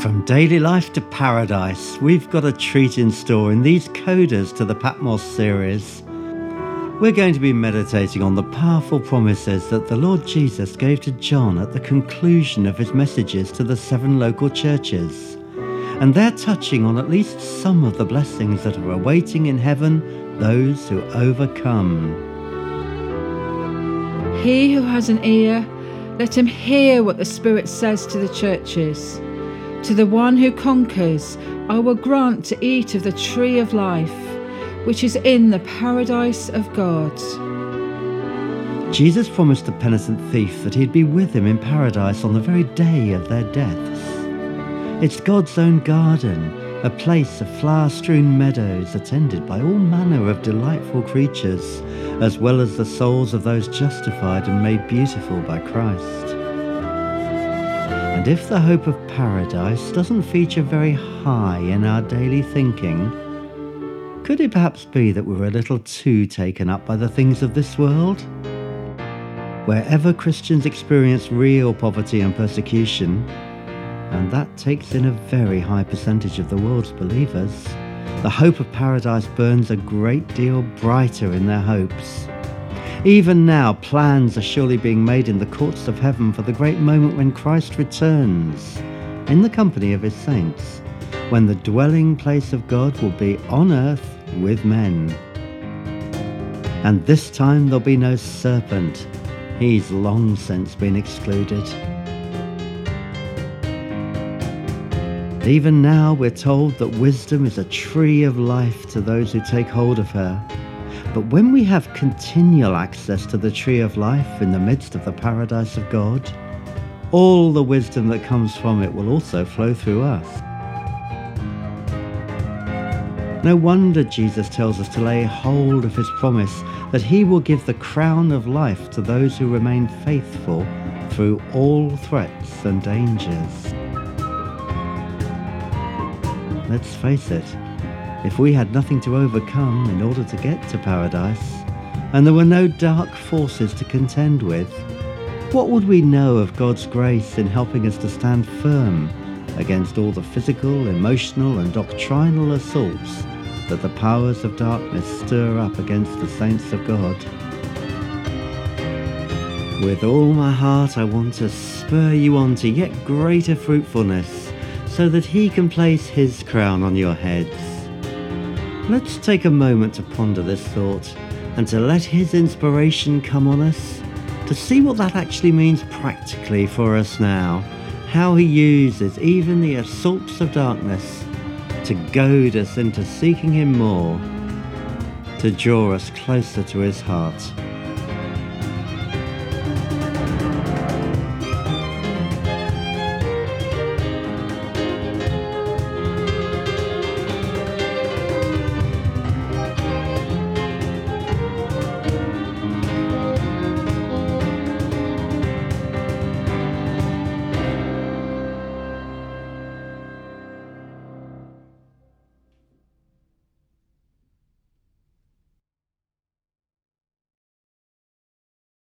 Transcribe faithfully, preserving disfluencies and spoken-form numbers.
From daily life to paradise, we've got a treat in store in these codas to the Patmos series. We're going to be meditating on the powerful promises that the Lord Jesus gave to John at the conclusion of his messages to the seven local churches. And they're touching on at least some of the blessings that are awaiting in heaven those who overcome. He who has an ear, let him hear what the Spirit says to the churches. To the one who conquers, I will grant to eat of the tree of life, which is in the paradise of God. Jesus promised the penitent thief that he'd be with him in paradise on the very day of their deaths. It's God's own garden, a place of flower-strewn meadows attended by all manner of delightful creatures, as well as the souls of those justified and made beautiful by Christ. And if the hope of paradise doesn't feature very high in our daily thinking, could it perhaps be that we're a little too taken up by the things of this world? Wherever Christians experience real poverty and persecution, and that takes in a very high percentage of the world's believers, the hope of paradise burns a great deal brighter in their hopes. Even now, plans are surely being made in the courts of heaven for the great moment when Christ returns, in the company of his saints, when the dwelling place of God will be on earth with men. And this time there'll be no serpent. He's long since been excluded. Even now we're told that wisdom is a tree of life to those who take hold of her. But when we have continual access to the tree of life in the midst of the paradise of God, all the wisdom that comes from it will also flow through us. No wonder Jesus tells us to lay hold of his promise that he will give the crown of life to those who remain faithful through all threats and dangers. Let's face it, if we had nothing to overcome in order to get to paradise, and there were no dark forces to contend with, what would we know of God's grace in helping us to stand firm against all the physical, emotional, and doctrinal assaults that the powers of darkness stir up against the saints of God? With all my heart, I want to spur you on to yet greater fruitfulness, so that he can place his crown on your heads. Let's take a moment to ponder this thought and to let his inspiration come on us, to see what that actually means practically for us now, how he uses even the assaults of darkness to goad us into seeking him more, to draw us closer to his heart.